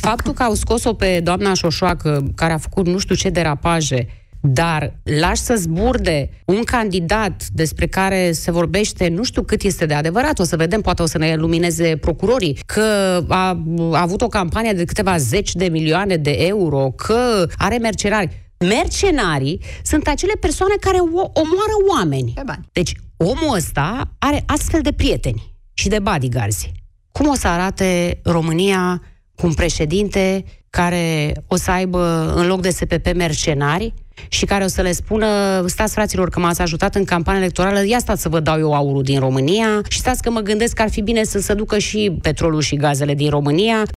faptul că au scos-o pe doamna Șoșoacă, care a făcut nu știu ce derapaje, dar lași să zburde un candidat despre care se vorbește, nu știu cât este de adevărat, o să vedem, poate o să ne lumineze procurorii, că a avut o campanie de câteva zeci de milioane de euro, că are mercenari. Mercenarii sunt acele persoane care omoară oameni. Deci omul ăsta are astfel de prieteni și de bodyguards. Cum o să arate România cu un președinte care o să aibă în loc de SPP mercenari și care o să le spună: stați, fraților, că m-ați ajutat în campania electorală, ia stați să vă dau eu aurul din România și stați că mă gândesc că ar fi bine să se ducă și petrolul și gazele din România.